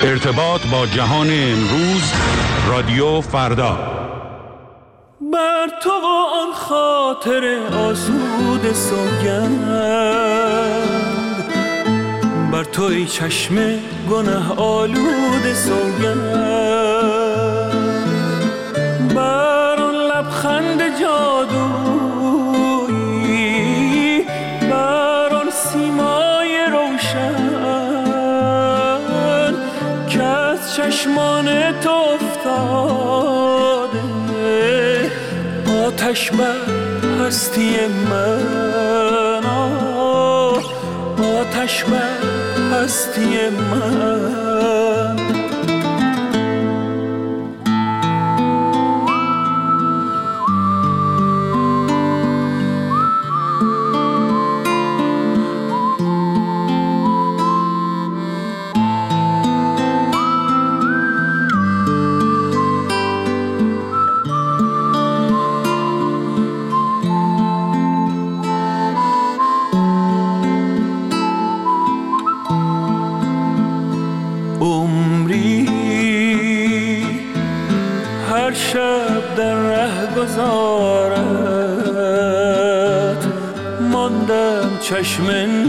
ارتباط با جهان امروز، رادیو فردا. بر تو و آن خاطر آسوده سوگند، بر تو ای چشم گناه آلوده سوگند، بر آن لبخند جادویی، بر آن سیمای روشن که از چشمان تو افتاده، آتش بر هستی من، آتش بر هستی من. شب در ره گذارت، ماندم چشم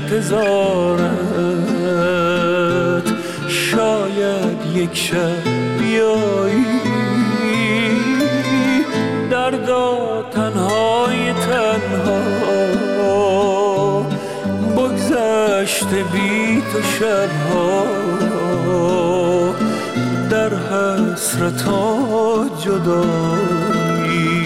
انتظارت، شاید یک شب بیایی دردا تنهای تنها، بگذشته بی تو شبها در حسرت و جدایی.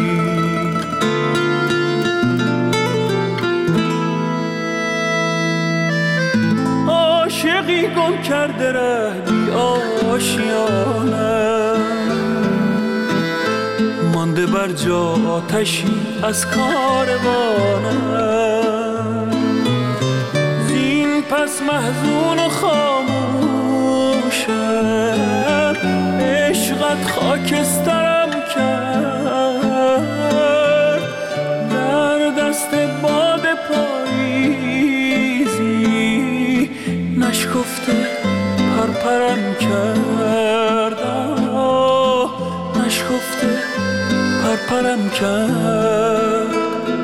عاشقی گم کرده ره بی آشیانه، مانده بر جا آتشی از کاروانم، زین پس محزون و خاموشم، عشقت خاکسترم کرد، در دست باد پاییزی نشکفته پرپرم کرد، نشکفته پرپرم کرد.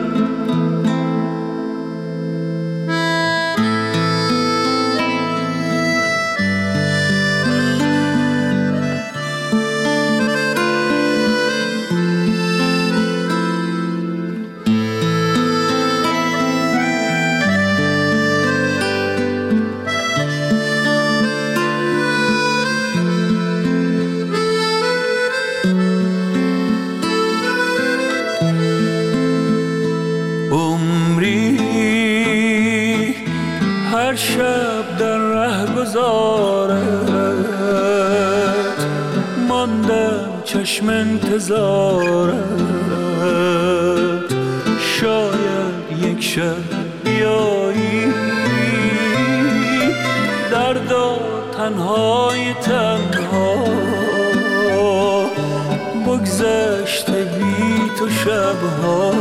هر شب در ره گذارت، ماندم چشم انتظارت، شاید یک شب بیایی دردا تنهای تنها، بگذشته بی تو شبها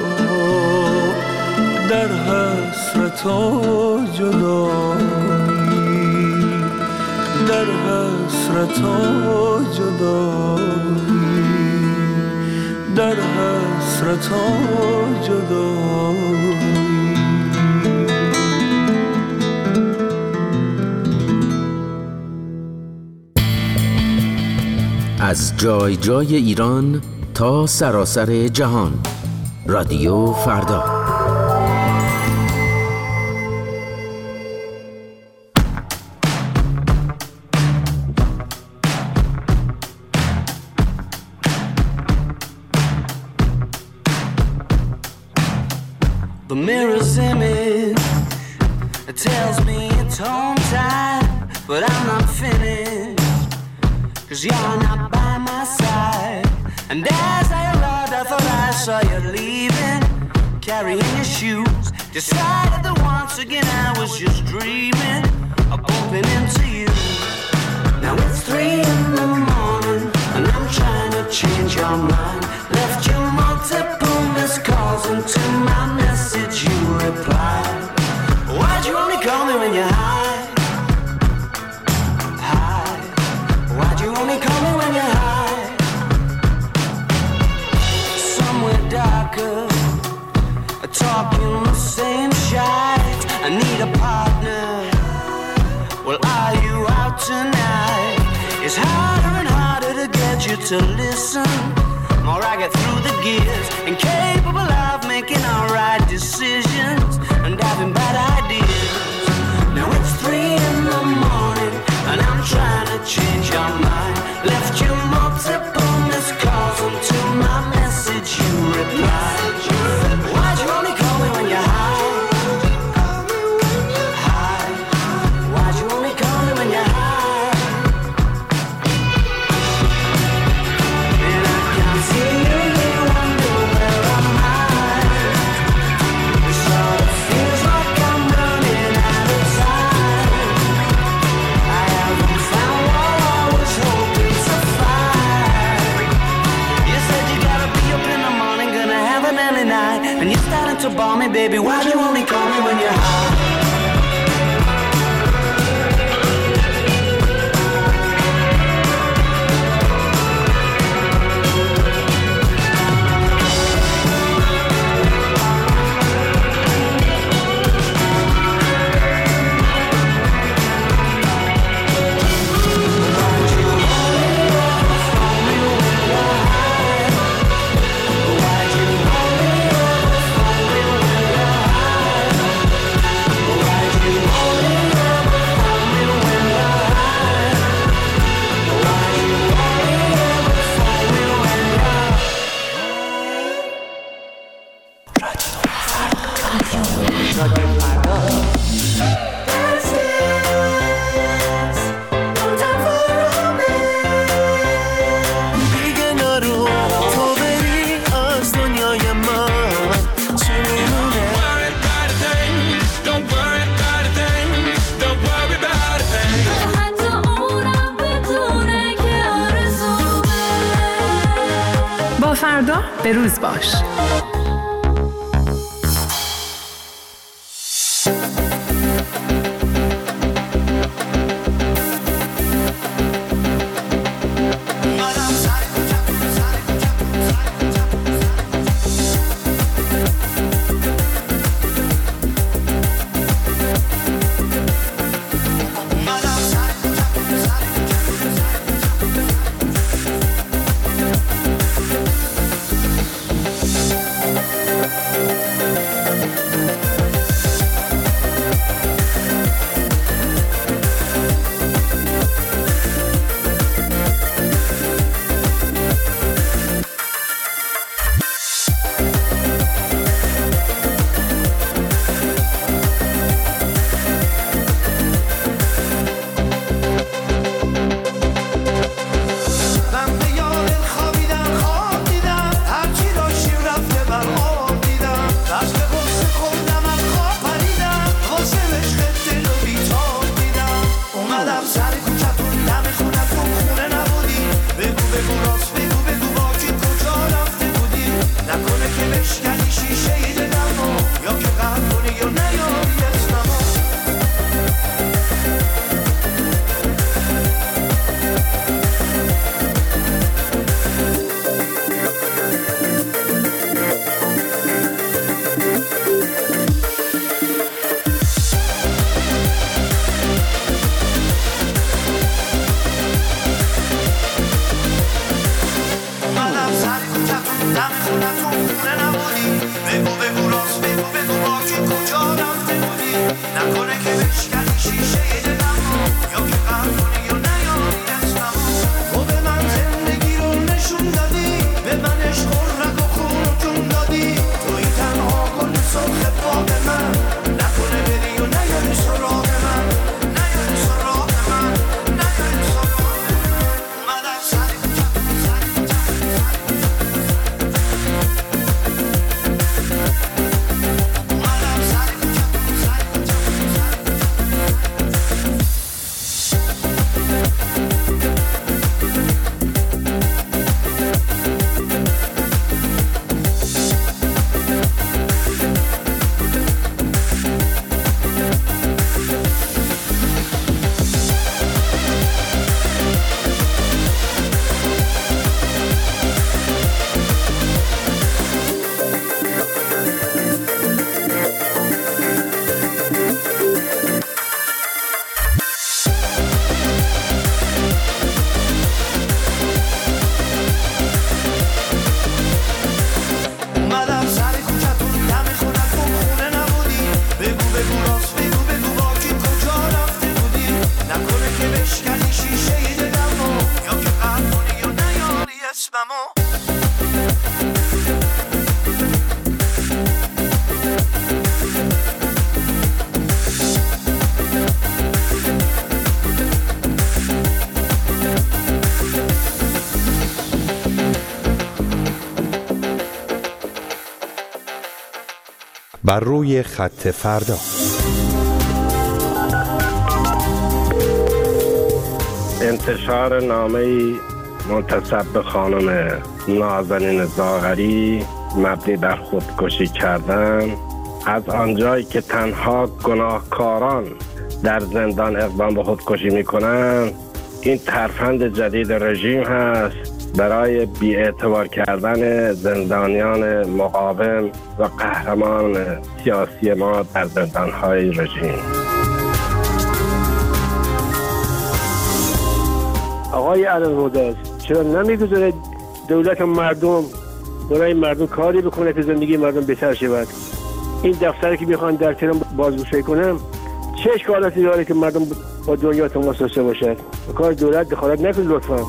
در حسرت و جدایی، در حسرت و جدایی، در حسرت و جدایی. از جای جای ایران تا سراسر جهان، رادیو فردا. The mirror's image, it tells me it's home time, but I'm not finished, 'cause you're not by my side. And as I arrived, I thought I saw you leaving, carrying your shoes. Decided that once again I was just dreaming of bumping into you. Now it's 3 in the morning, and I'm trying to change your mind. Left you multiple missed calls, and to my message you replied. Why'd you only call me when you're high? High. Well, are you out tonight? It's harder and harder to get you to listen. More I get through the gears, incapable of making alright decisions and having bad ideas. Now it's 3 in the morning and I'm trying to change your mind. Left you multiple missed calls until my message you replied. Why'd you only call me when you're high? High. Why'd you only call me when you're high? And I can't see you, you wonder where am I? It sort of feels like I'm running out of time. I haven't found what I was hoping to find. You said you gotta be up in the morning, gonna have an early night, and you're starting to bore me, baby. Why'd you only call me when you're high? با فردا به روز باش. بر روی خط فردا. انتشار نامه‌ای منتسب به خانم نازنین زاغری مبنی بر خودکشی کردن. از آنجایی که تنها گناهکاران در زندان اقدام به خودکشی میکنن، این ترفند جدید رژیم هست برای بی‌اعتبار کردن زندانیان مقاوم و قهرمان سیاسی ما در زندانهای رژیم. آقای علم‌هدی چرا نمیگذاره دولت مردم برای مردم کاری بکنه که زندگی مردم بهتر شود؟ این دفتری که میخوان در تهران بازگشایی کنم چه اشکالاتی داره که مردم با دنیا تماس داشته باشد؟ به کار دولت دخالت نکنید لطفا.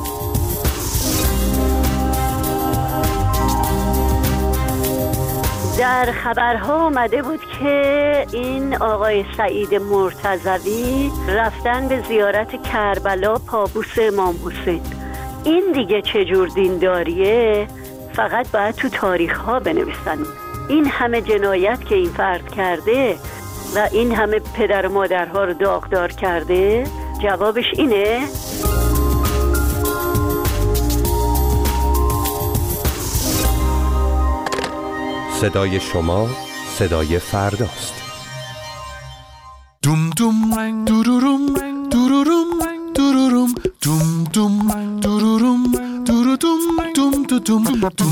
در خبرها آمده بود که این آقای سعید مرتضوی رفتن به زیارت کربلا پابوس امام حسین. این دیگه چجور دینداریه؟ فقط باید تو تاریخ ها بنویسن. این همه جنایت که این فرد کرده و این همه پدر و مادرها رو داغدار کرده، جوابش اینه؟ صدای شما صدای فرداست. دوم دوم دوروروم دوروروم دوروروم دوم دوم دوروروم دوروروم دوم دوم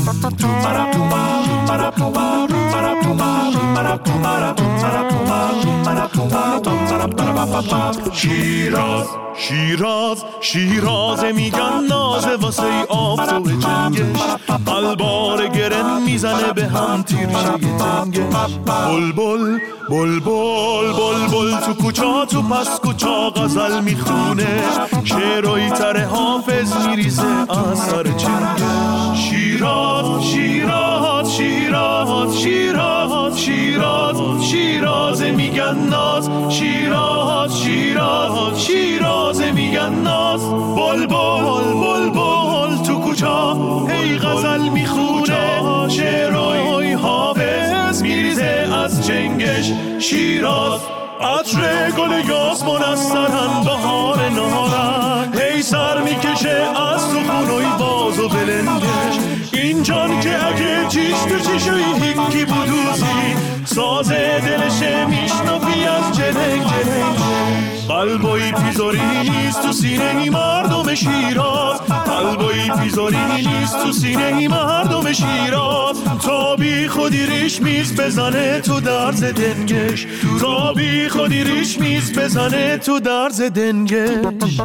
شیراز شیراز شیراز میگن نازه واسه آفتاب جنگش، قلبار گرن میزنه به هم تیرشه تنگش. بلبل بلبل بلبل تو کوچا تو پس کوچا غزل میخونه، شعرهای تر حافظ میریزه اثر چنگش. شیراز شیراز شیراز شیراز شیراز شیراز میگن ناز، شیراز شیراز شیراز میگن ناز. بلبل بلبل تو کوچا هی غزل میخونه، شعرهای حافظ میریزه از چنگش. شیراز عطر گل یاسمن از سرن بهار نهارن، هی سر میکشه از تو خونوی باز و بلنگش. این جان که اگه چیش تو چیشوی هیکی بودوزی، سازه دلشه میشنفی از جنگ جنگ. قلبایی پیزاری نیست تو سینه ای مردم شیراز، قلبایی پیزاری نیست تو سینه ای مردم شیراز. تا بی خودی ریش میز بزنه تو درز دنگش، تا بی خودی ریش میز بزنه تو درز دنگش.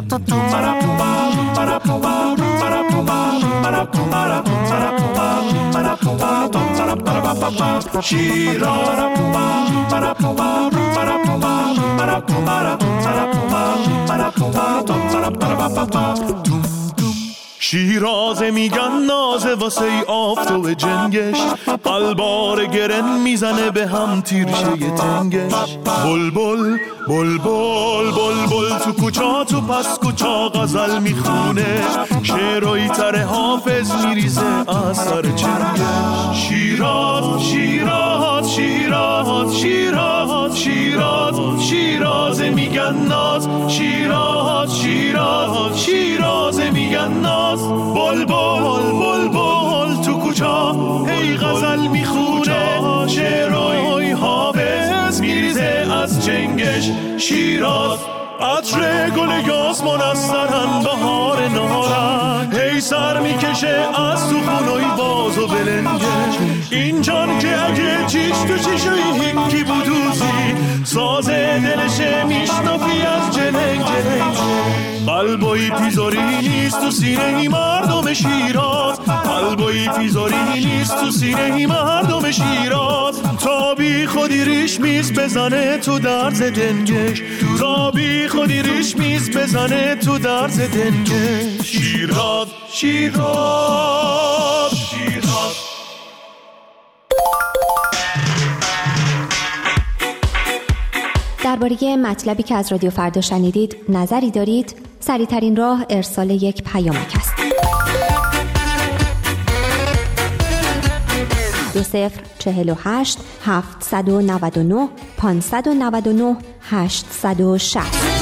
شیراز میگن نازه واسه آفتاب جنگش، قلبار گرن میزنه به هم تیرشه تنگش. بلبل بلبل بلبل تو کوچا تو پس کوچا غزل میخونه، شعرهای تر حافظ میریزه اثر چنگش. شیراز شیراز شیراز شیراز شیراز شیراز میگن ناز، شیراز شیراز شیراز میگن ناز. بلبل بلبل تو کوچا هی غزل میخونه، شعرهای حافظ میریزه از چنگش. شیراز عطر گل یاسمن از سرن بهار نهارن، هی سر میکشه از تو خونوی باز و بلنگش. این جان که اگه چیش تو چیشوی هیکی بودوزی، سازه دلشه میشنفی از جنگ جنگ. قلبایی پیزاری نیست تو سینه ای مردم شیراز، قلبایی پیزاری نیست تو سینه ای مردم شیراز. تا بی خودی ریش میز بزنه تو درز دنگش، تا بی خودی ریش میز بزنه تو درز دنگش. شیراز شیراز شیراز. درباره مطلبی که از رادیو فردا شنیدید نظری دارید؟ سریع‌ترین راه ارسال یک پیامک است. 2048 799 599 860.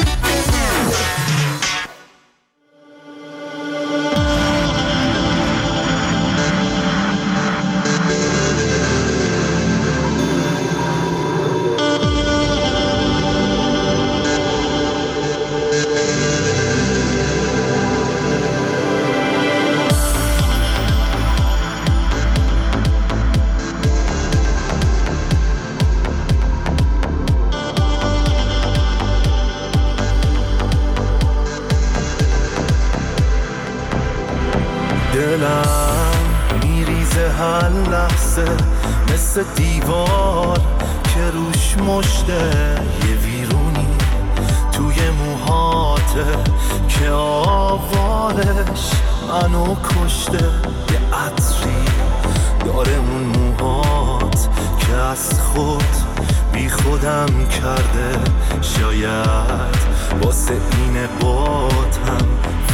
مثل دیوار که روش مشته یه ویرونی توی موهاته که آوارش منو کشته، یه عطری داره اون موهات که از خود بی خودم کرده، شاید واسه اینه باتم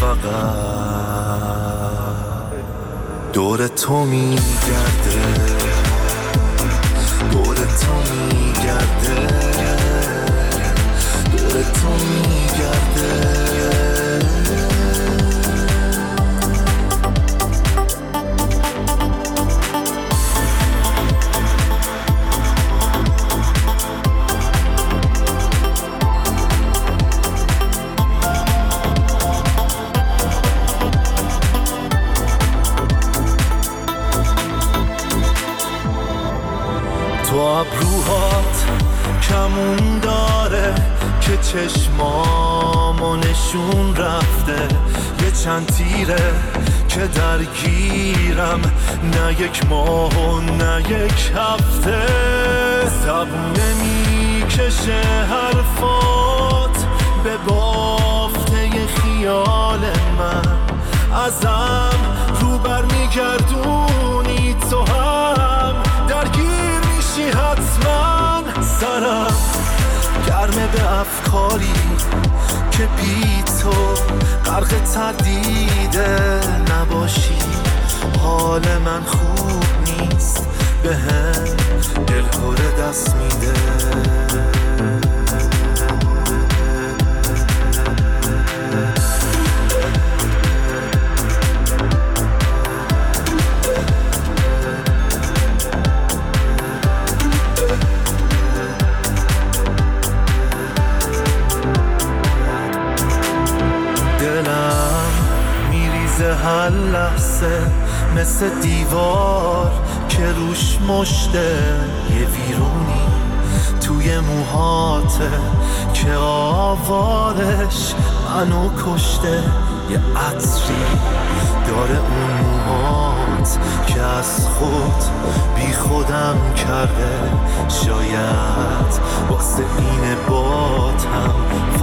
فقط دور تو میگرده، دور تو میگرده، دور تو میگرده. تو ابروهات کمون داره که چشمامو نشون رفته، یه چند تیره که درگیرم، نه یک ماه و نه یک هفته. زبونه میکشه حرفات به بافته خیال من، ازم رو بر میگردونی تو هم درگیر میشی حتما. سرم گرمه به افکاری که بی تو غرق تردیده نباشی، حال من خوب نیست به هم دلخوره دست میده. هر لحظه مثل دیوار که روش مشته یه ویرونی توی موهاته که آوارش منو کشته، یه عطری داره اون موهات که از خود بی خودم کرده، شاید واسه اینه باتم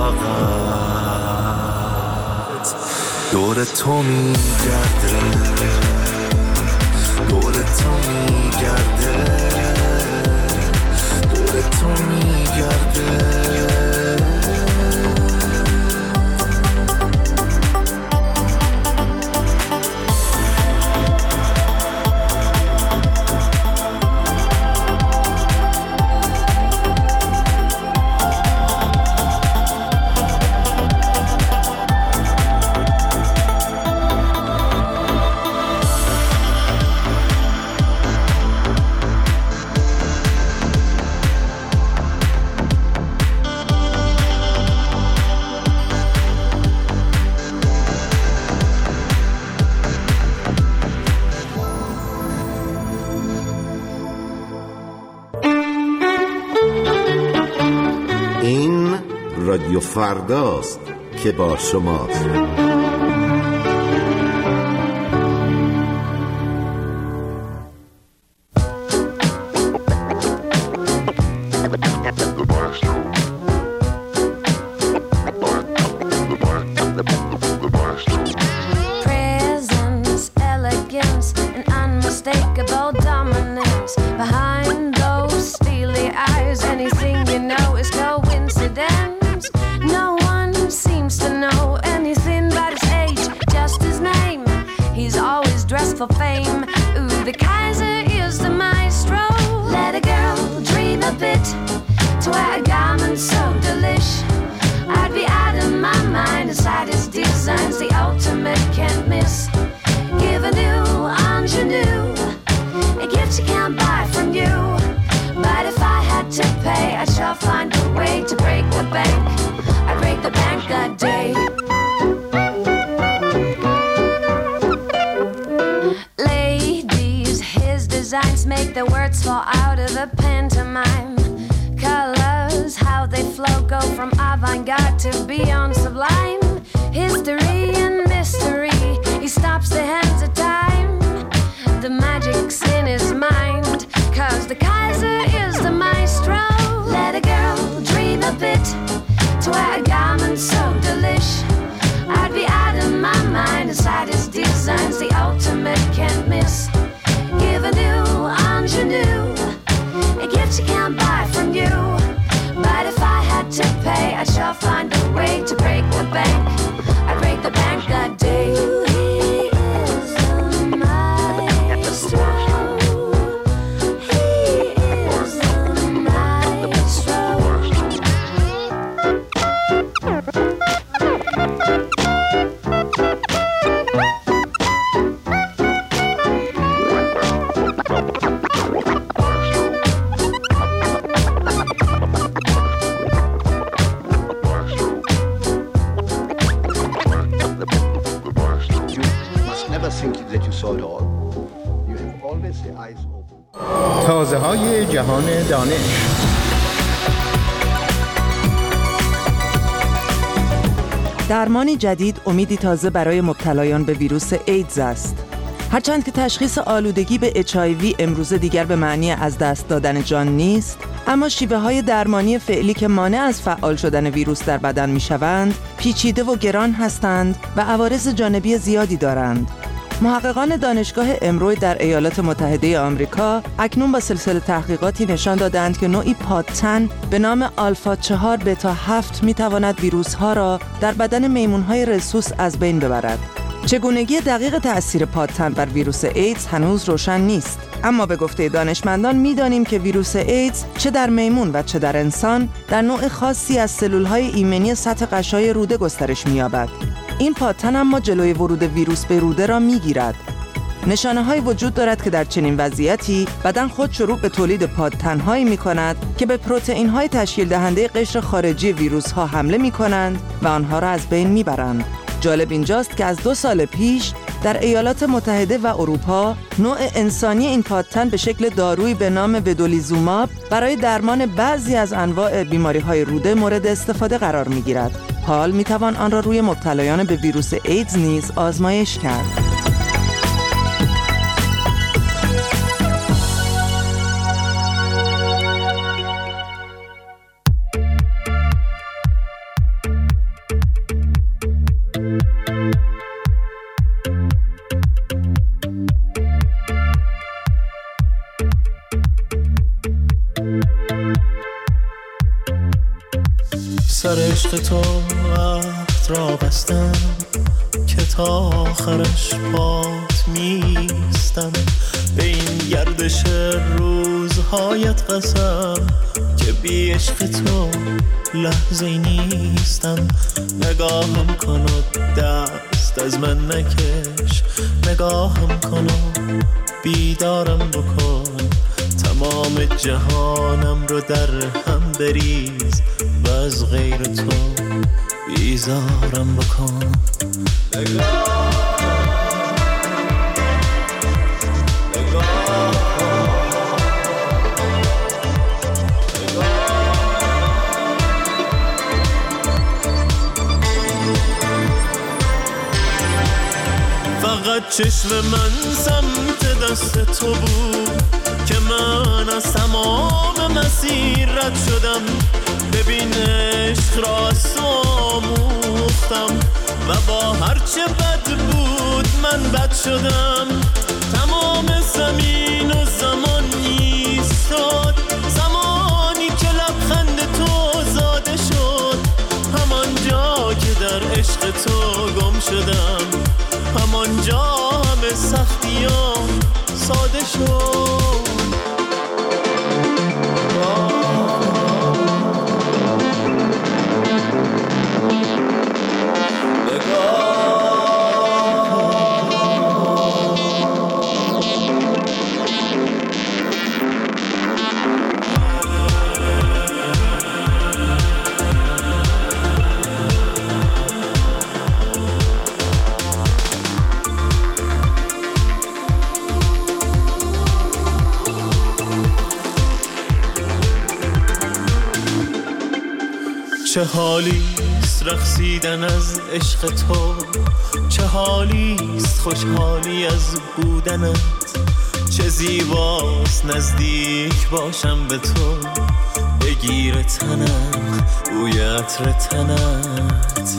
فقط دور تو میگرده، دور تو میگرده، دور تو میگرده. رادیو فرداست که با شماست. For fame, ooh, the Kaiser is the mice. a pantomime. Colors, how they flow, go from avant-garde to beyond sublime. History and mystery, he stops the hands of time. The magic's in his mind, 'cause the Kaiser is the maestro. Let a girl dream a bit, to wear a garment so delish. I'd be out of my mind inside his designs, the ultimate can't miss. Give a new ingenue, a gift you can't buy from you. But if I had to pay, I'd sure find a way to break the bank. I'd break the bank that day. تازه های جهان دانش. درمانی جدید امیدی تازه برای مبتلایان به ویروس ایدز است. هرچند که تشخیص آلودگی به HIV امروزه دیگر به معنی از دست دادن جان نیست، اما شیوه های درمانی فعلی که مانع از فعال شدن ویروس در بدن می شوند، پیچیده و گران هستند و عوارض جانبی زیادی دارند. محققان دانشگاه امرو در ایالات متحده آمریکا اکنون با سلسله تحقیقاتی نشان دادند که نوعی پادتن به نام آلفا 4 بتا 7 میتواند ویروس‌ها را در بدن میمون‌های رسوس از بین ببرد. چگونگی دقیق تأثیر پادتن بر ویروس ایدز هنوز روشن نیست، اما به گفته دانشمندان می‌دانیم که ویروس ایدز چه در میمون و چه در انسان در نوع خاصی از سلول‌های ایمنی سطح غشای روده گسترش می‌یابد. این پادتن اما جلوی ورود ویروس به روده را میگیرد. نشانه‌هایی وجود دارد که در چنین وضعیتی بدن خود شروع به تولید پادتن‌هایی می‌کند که به پروتئین‌های تشکیل دهنده قشر خارجی ویروس‌ها حمله می‌کنند و آنها را از بین می‌برند. جالب اینجاست که از 2 سال پیش در ایالات متحده و اروپا نوع انسانی این پادتن به شکل دارویی به نام ودولیزوماب برای درمان بعضی از انواع بیماری‌های روده مورد استفاده قرار می‌گیرد. حال می‌توان آن را روی مبتلایان به ویروس ایدز نیز آزمایش کرد. سر عشق تو وقت را بستم که تا آخرش پات میستم، به این گردش روزهایت قسم که بی عشق تو لحظه نیستم. نگاهم کن و دست از من نکش، نگاهم کن و بیدارم بکن، تمام جهانم رو در هم بریز و از غیر تو بیزارم بکن. فقط چشم من سمت دست تو بود که من از تمام مسیر رد شدم. ببین عشق را از تو آموختم و با هرچه بد بود من بد شدم. تمام زمین و زمان ایستاد، زمانی که لبخند تو زاده شد. همان جا که در عشق تو گم شدم، همان جا همه سختیام ساده شد. چه حالیست رقصیدن از عشق تو، چه حالیست خوشحالی از بودنت، چه زیباست نزدیک باشم به تو، بگیر تنم بوی عطر تنت.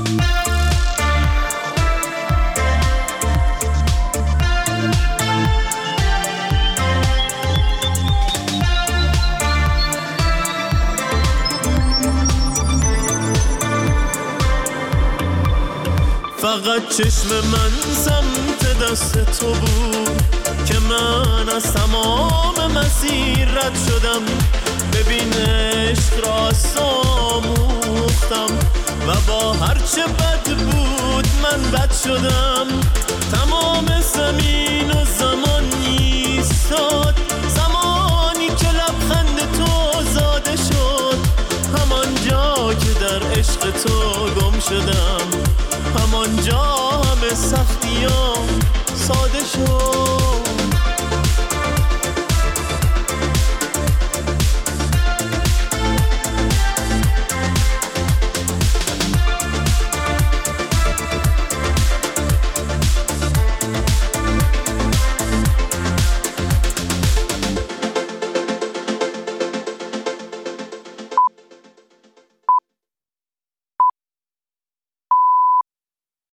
فقط چشم من سمت دست تو بود که من از تمام مسیر رد شدم. ببین عشق را آموختم و با هرچه بد بود من بد شدم. تمام زمین و زمان ایستاد زمانی که لبخند تو زاده شد. همان جا که در عشق تو گم شدم، همانجا همه سختیام ساده شد.